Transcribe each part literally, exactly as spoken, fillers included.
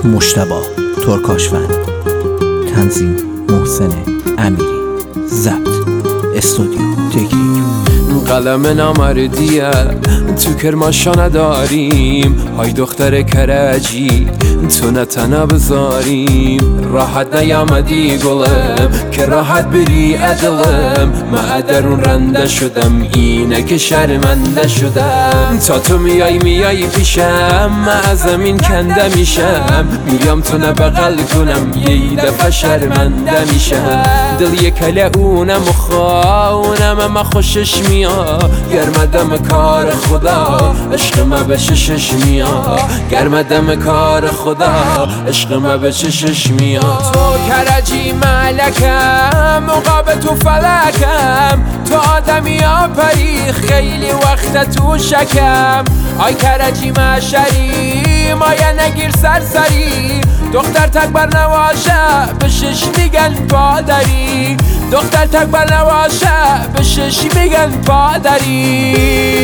مجتبی ترکاشفند، تنظیم محسن امیری، ضبط استودیو تکنیک. قلم نامردیه تو کرماشا نداریم، های دختر کرجی تو نتنه بذاریم. راحت نیامدی گلم که راحت بری ادلم، من درون رنده شدم اینه که شرمنده شدم. تا تو میای میای پیشم من از زمین کنده میشم، میام تو نبغل کنم یه دفعه شرمنده میشم. دل یکله اونم و خواهونم اما خوشش میاد، گرمدم کار خدا عشق ما به چشش میاد. گرمدم کار خدا عشق ما به چشش میاد. تو کرجی ملکم مقابل تو فلکم، تو آدمی ها پری خیلی وقت تو شکم. آی کرجی مشری مایه نگیر سرسری، دختر تکبر نواشه به شش میگن پادری. دختر تکبر نواشه به شش میگن پادری.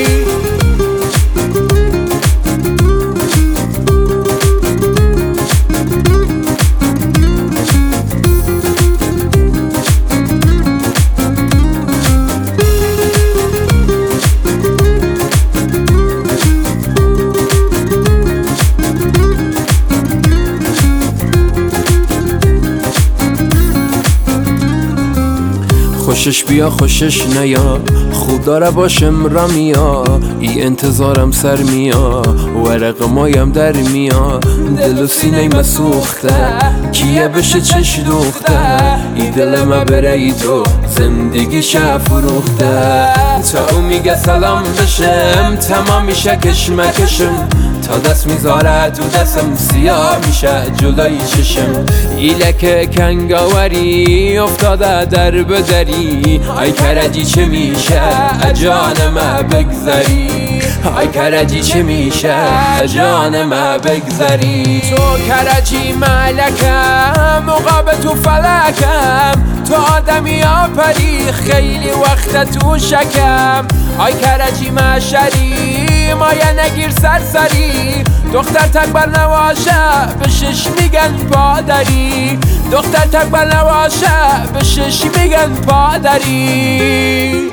خوشش بیا خوشش نیا، خوب داره باشم رمیا. ای انتظارم سر میا، ورق مایم در میا. دل و سینه مسوخته کیه بشه چش دوخته، ای دل ما بره ای تو زندگی شه فروخته. تا او میگه سلام بشم تمام میشه کشمکشم، تا دست میذاره تو دستم سیاه میشه جلوی چشم. ایلک کنگاوری افتاده در بدری، ای کرجی چه میشه جان ما بگذری. ای کرجی چه میشه جان ما بگذری. تو کرجی ملکم مقابل تو فلکم، تو آدمی ها پری خیلی وقت تو شکم. ای کرجی مشری مایه نگیر سرسری، دختر تکبر نواشه به شش میگن پادری. دختر تکبر نواشه به شش میگن پادری.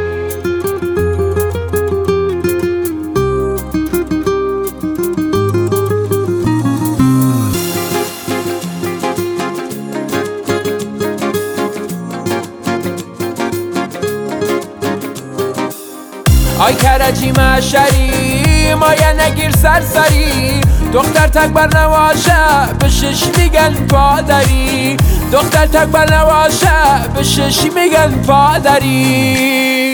آی کرجی مشری مایه نگیر سرسری، دختر تکبر نواشه به شش میگن پادری. دختر تکبر نواشه به شش میگن پادری.